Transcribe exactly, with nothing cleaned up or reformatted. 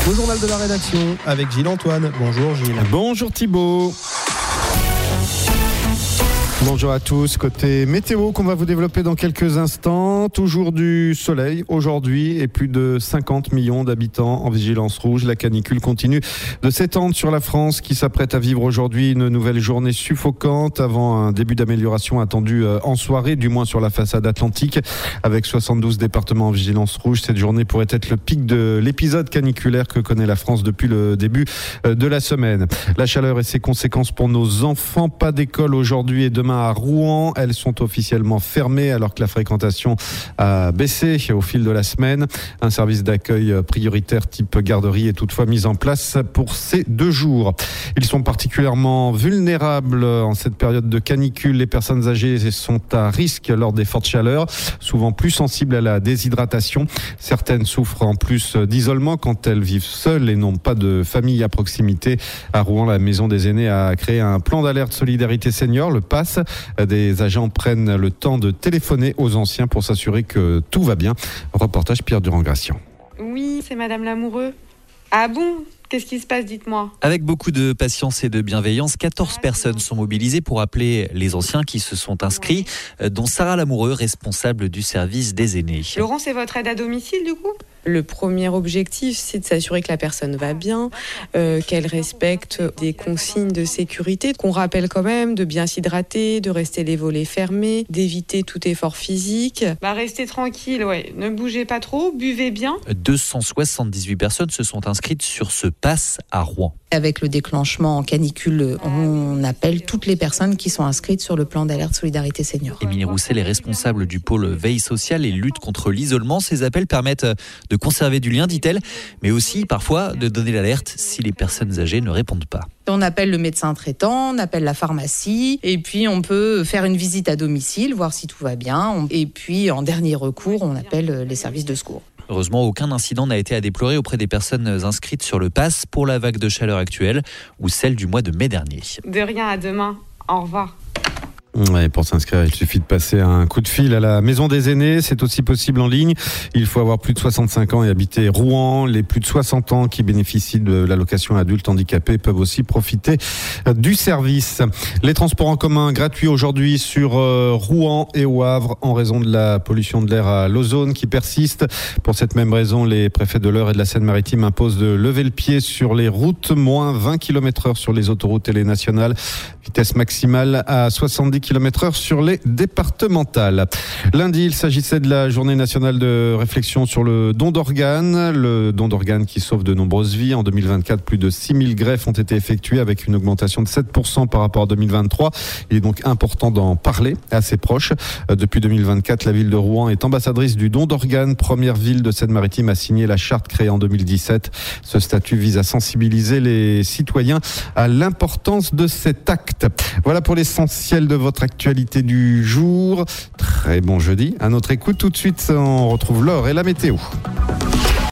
Le journal de la rédaction avec Gilles Antoine. Bonjour Gilles. Bonjour Thibaut. Bonjour à tous. Côté météo qu'on va vous développer dans quelques instants. Toujours du soleil aujourd'hui et plus de cinquante millions d'habitants en vigilance rouge. La canicule continue de s'étendre sur la France qui s'apprête à vivre aujourd'hui une nouvelle journée suffocante avant un début d'amélioration attendu en soirée, du moins sur la façade atlantique. Avec soixante-douze départements en vigilance rouge, cette journée pourrait être le pic de l'épisode caniculaire que connaît la France depuis le début de la semaine. La chaleur et ses conséquences pour nos enfants. Pas d'école aujourd'hui et demain à Rouen. Elles sont officiellement fermées alors que la fréquentation a baissé au fil de la semaine. Un service d'accueil prioritaire type garderie est toutefois mis en place pour ces deux jours. Ils sont particulièrement vulnérables en cette période de canicule. Les personnes âgées sont à risque lors des fortes chaleurs, souvent plus sensibles à la déshydratation. Certaines souffrent en plus d'isolement quand elles vivent seules et n'ont pas de famille à proximité. À Rouen, la Maison des Aînés a créé un plan d'alerte solidarité senior, le PASS. Des agents prennent le temps de téléphoner aux anciens pour s'assurer que tout va bien. Reportage Pierre Durand-Gracian. Oui, c'est Madame Lamoureux. Ah bon ? Qu'est-ce qui se passe, dites-moi ? Avec beaucoup de patience et de bienveillance, quatorze personnes sont mobilisées pour appeler les anciens qui se sont inscrits, dont Sarah Lamoureux, responsable du service des aînés. Laurent, c'est votre aide à domicile, du coup ? Le premier objectif, c'est de s'assurer que la personne va bien, euh, qu'elle respecte des consignes de sécurité, qu'on rappelle quand même de bien s'hydrater, de rester les volets fermés, d'éviter tout effort physique. Bah restez tranquille, ouais. Ne bougez pas trop, buvez bien. deux cent soixante-dix-huit personnes se sont inscrites sur ce pass à Rouen. Avec le déclenchement en canicule, on appelle toutes les personnes qui sont inscrites sur le plan d'alerte solidarité senior. Émilie Rousset est responsable du pôle veille sociale et lutte contre l'isolement. Ces appels permettent de conserver du lien, dit-elle, mais aussi parfois de donner l'alerte si les personnes âgées ne répondent pas. On appelle le médecin traitant, on appelle la pharmacie et puis on peut faire une visite à domicile, voir si tout va bien. Et puis en dernier recours, on appelle les services de secours. Heureusement, aucun incident n'a été à déplorer auprès des personnes inscrites sur le pass pour la vague de chaleur actuelle ou celle du mois de mai dernier. De rien, à demain. Au revoir. Ouais, pour s'inscrire, il suffit de passer un coup de fil à la Maison des Aînés. C'est aussi possible en ligne. Il faut avoir plus de soixante-cinq ans et habiter Rouen. Les plus de soixante ans qui bénéficient de l'allocation adulte handicapé peuvent aussi profiter du service. Les transports en commun gratuits aujourd'hui sur Rouen et au Havre en raison de la pollution de l'air à l'ozone qui persiste. Pour cette même raison, les préfets de l'Eure et de la Seine-Maritime imposent de lever le pied sur les routes, moins vingt kilomètres heure sur les autoroutes et les nationales. Vitesse maximale à soixante-dix kilomètres heure sur les départementales. Lundi, il s'agissait de la journée nationale de réflexion sur le don d'organes. Le don d'organes qui sauve de nombreuses vies. En deux mille vingt-quatre, plus de six mille greffes ont été effectuées avec une augmentation de sept pour cent par rapport à deux mille vingt-trois. Il est donc important d'en parler à ses proches. Depuis deux mille vingt-quatre, la ville de Rouen est ambassadrice du don d'organes. Première ville de Seine-Maritime à signer la charte créée en deux mille dix-sept. Ce statut vise à sensibiliser les citoyens à l'importance de cet acte. Voilà pour l'essentiel de votre actualité du jour. Très bon jeudi. À notre écoute, tout de suite, on retrouve l'heure et la météo.